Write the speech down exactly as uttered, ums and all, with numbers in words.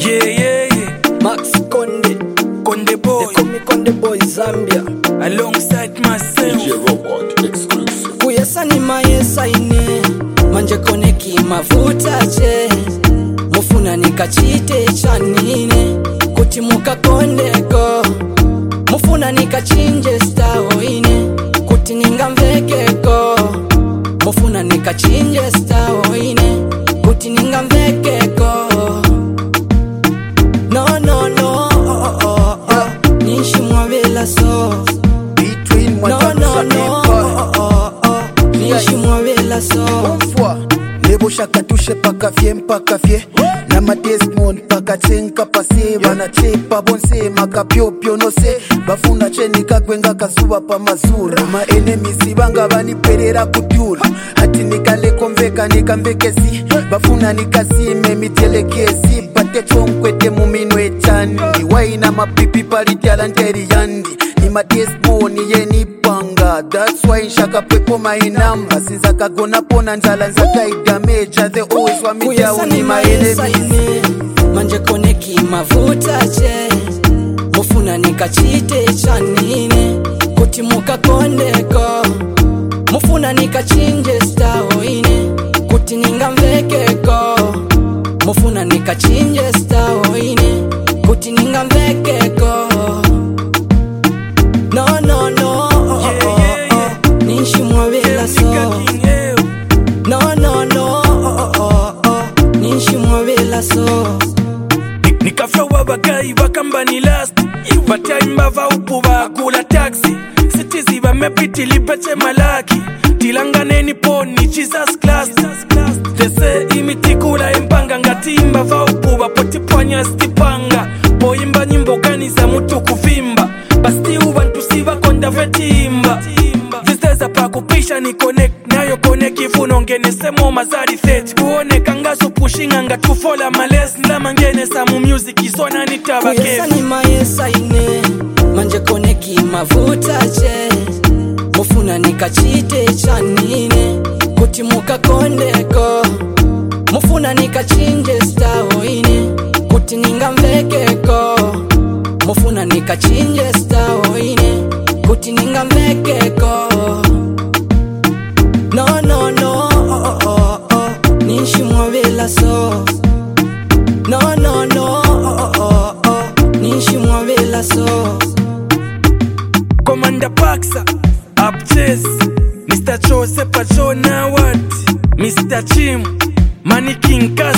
Yeah, yeah, yeah. Max Konde, Konde boy. they call me Konde boy Zambia. Alongside myself. D J Robot exclusive. Kuyesa ni mayesa ine manje koneki mafuta che mufuna nikachite chanine kuti mukakondeko mufuna nikachinje stao ine kuti ningamvekeko mufuna nikachinje stao ine kuti ningamvekeko no no no oh, oh, oh. Nishi mwavela so Between no no no oh, oh, oh. Nishi mwavela so Mfwa Lebo shaka tushe paka fye mpaka fye Na ma Desmond paka chenka pase Bana chepa bonse maka pyo pyo no se Bafuna cheni kakwenga kasuwa pa mazura Ma enemisi banga bani perera kudula Hati nikale konveka nikamvekesi Bafuna nikasime mitelekesi Bate chonkwete muminwe chandi Waina mapipi pali talanteri yandi Ni ma Desmond yeni panga That's why nshaka pepo my number Sinza kagona pona njala nzaka idameja They always want me down ni my enemies manje koneki mafuta che mufuna nikachite chanine kuti mukakondeko mufuna nikachinje stao ine kuti ningamvekeko mufuna nikachinje stao ine kuti ningamvekeko no no no oh, Yeah, oh, yeah, yeah. oh. Nishi mwavela so no no no oh, oh, oh. Nishi mwavela so nikafya wabagayi bakambani last batayimba vaupu bakula taxi sitizi bamepitili peche malaki tilanganeni poni Jesus class tese imitikula empanga ngatimba vaupu bapotipwanya stipanga boyimba nyimbo gani za mutu kuvimba basti ubantu sibakonda vetimba zisteza pakupisha ni connect nayo connect ifuno ngenesemo mazari thirty kuoneka ngaso pushinga ngatufola males ndama ngenesa mu music isona nitabake kuyesa ni mayesa ine manje koneki mafuta che mufuna nikachite chanine kuti mukakondeko mufuna nikachinje stao ine kuti ningamvekeko mufuna nikachinje stao ine kuti ningamvekeko no no no oh, oh, oh. Nishi mwavela so no no no oh, oh, oh. Nishi mwavela so Commander Paxa Up Chase Mister Chose Pachona what Mister Chim Manny King Kas